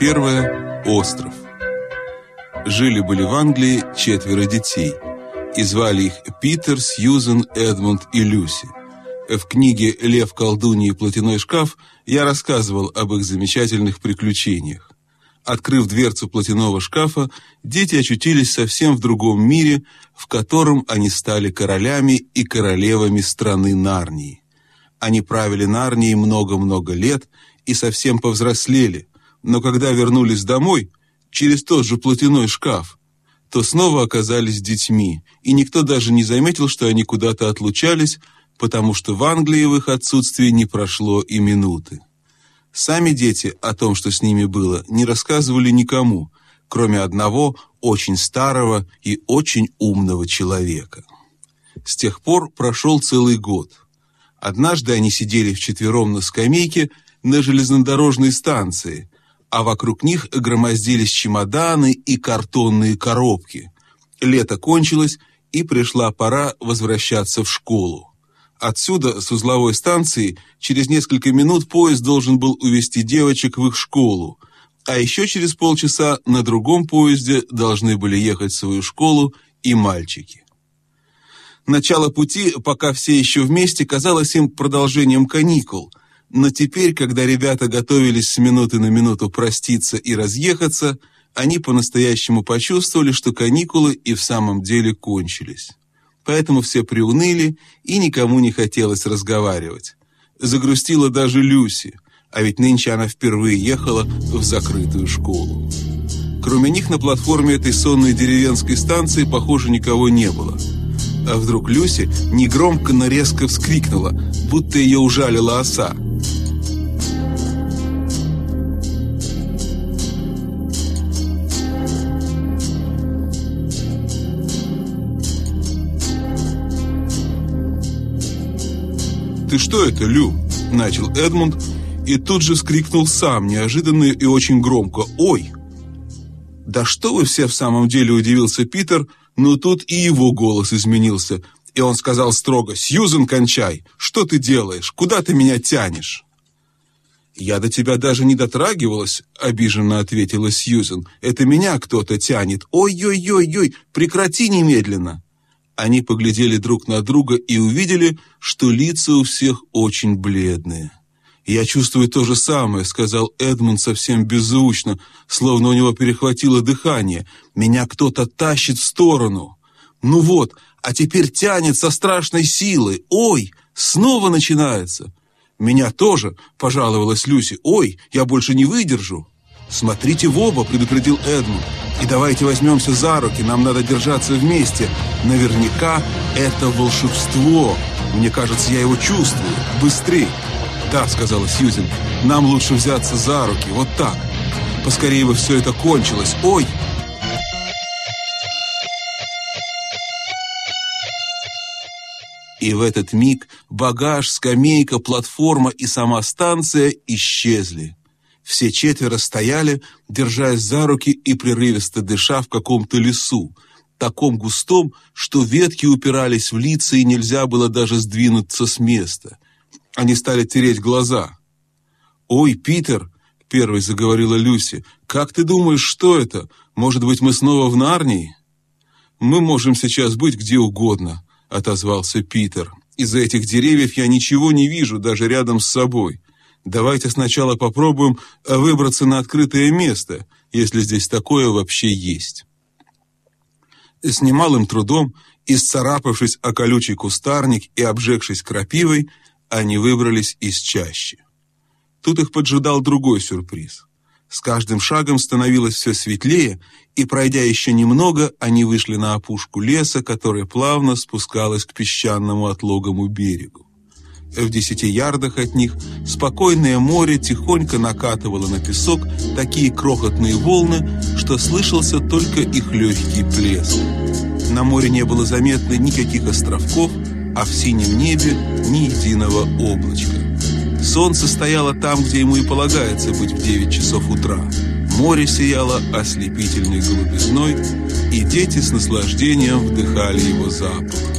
1. Остров. Жили-были в Англии 4 детей, и звали их Питер, Сьюзен, Эдмунд и Люси. В книге «Лев, колдунья и платяной шкаф» я рассказывал об их замечательных приключениях. Открыв дверцу платяного шкафа, дети очутились совсем в другом мире, в котором они стали королями и королевами страны Нарнии. Они правили Нарнией много-много лет и совсем повзрослели, но когда вернулись домой, через тот же платяной шкаф, то снова оказались детьми, и никто даже не заметил, что они куда-то отлучались, потому что в Англии в их отсутствии не прошло и минуты. Сами дети о том, что с ними было, не рассказывали никому, кроме одного очень старого и очень умного человека. С тех пор прошел целый год. Однажды они сидели вчетвером на скамейке на железнодорожной станции, а вокруг них громоздились чемоданы и картонные коробки. Лето кончилось, и пришла пора возвращаться в школу. Отсюда, с узловой станции, через несколько минут поезд должен был увезти девочек в их школу, а еще через полчаса на другом поезде должны были ехать в свою школу и мальчики. Начало пути, пока все еще вместе, казалось им продолжением каникул, но теперь, когда ребята готовились с минуты на минуту проститься и разъехаться, они по-настоящему почувствовали, что каникулы и в самом деле кончились. Поэтому все приуныли, и никому не хотелось разговаривать. Загрустила даже Люси, а ведь нынче она впервые ехала в закрытую школу. Кроме них на платформе этой сонной деревенской станции, похоже, никого не было. А вдруг Люси негромко, но резко вскрикнула, будто ее ужалила оса. «Ты что это, Лю?» – начал Эдмунд, и тут же вскрикнул сам, неожиданно и очень громко. «Ой!» «Да что вы все в самом деле?» – удивился Питер, но тут и его голос изменился, и он сказал строго: «Сьюзен, кончай! Что ты делаешь? Куда ты меня тянешь?» «Я до тебя даже не дотрагивалась», – обиженно ответила Сьюзен. «Это меня кто-то тянет. Ой-ой-ой-ой, прекрати немедленно!» Они поглядели друг на друга и увидели, что лица у всех очень бледные. «Я чувствую то же самое», — сказал Эдмунд совсем беззвучно, словно у него перехватило дыхание. «Меня кто-то тащит в сторону. Ну вот, а теперь тянет со страшной силой. Ой, снова начинается». «Меня тоже», — пожаловалась Люси. «Ой, я больше не выдержу». «Смотрите в оба», — предупредил Эдмунд. «И давайте возьмемся за руки, нам надо держаться вместе. Наверняка это волшебство. Мне кажется, я его чувствую. Быстрей!» «Да», — сказала Сьюзен, — «нам лучше взяться за руки, вот так. Поскорее бы все это кончилось. Ой!» И в этот миг багаж, скамейка, платформа и сама станция исчезли. Все 4 стояли, держась за руки и прерывисто дыша в каком-то лесу, таком густом, что ветки упирались в лица и нельзя было даже сдвинуться с места. Они стали тереть глаза. «Ой, Питер», — первой заговорила Люси, — «как ты думаешь, что это? Может быть, мы снова в Нарнии?» «Мы можем сейчас быть где угодно», — отозвался Питер. «Из-за этих деревьев я ничего не вижу, даже рядом с собой. Давайте сначала попробуем выбраться на открытое место, если здесь такое вообще есть». С немалым трудом, исцарапавшись о колючий кустарник и обжегшись крапивой, они выбрались из чащи. Тут их поджидал другой сюрприз. С каждым шагом становилось все светлее, и, пройдя еще немного, они вышли на опушку леса, которая плавно спускалась к песчаному отлогому берегу. В 10 ярдах от них спокойное море тихонько накатывало на песок такие крохотные волны, что слышался только их легкий плеск. На море не было заметно никаких островков, а в синем небе ни единого облачка. Солнце стояло там, где ему и полагается быть в 9 часов утра. Море сияло ослепительной голубизной, и дети с наслаждением вдыхали его запах.